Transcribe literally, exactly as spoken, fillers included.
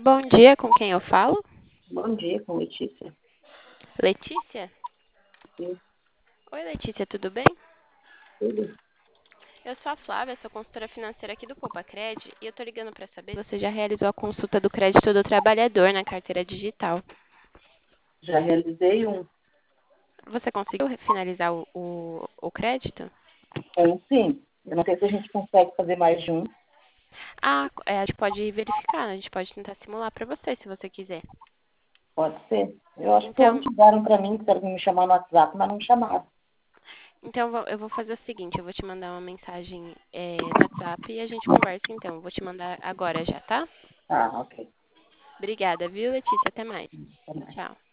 Bom dia, com quem eu falo? Bom dia, com Letícia. Letícia? Sim, Oi, Letícia, tudo bem? tudo. Eu sou a Flávia, sou consultora financeira aqui do Poupa-Cred e eu tô ligando para saber se você já realizou a consulta do crédito do trabalhador na carteira digital. Já realizei um, Você conseguiu finalizar o, o, o crédito? um sim. Eu não sei se a gente consegue fazer mais de um. Ah, é, a gente pode verificar, né? A gente pode tentar simular para você, se você quiser. Pode ser. Eu acho que Então, ontem ligaram para mim, que me chamar no WhatsApp, mas não me chamaram. então eu vou eu vou fazer o seguinte, eu vou te mandar uma mensagem é, no WhatsApp e a gente conversa então. Eu vou te mandar agora já, tá? Ah, ok. Obrigada, viu, Letícia? Até mais. Tá bem. Tchau.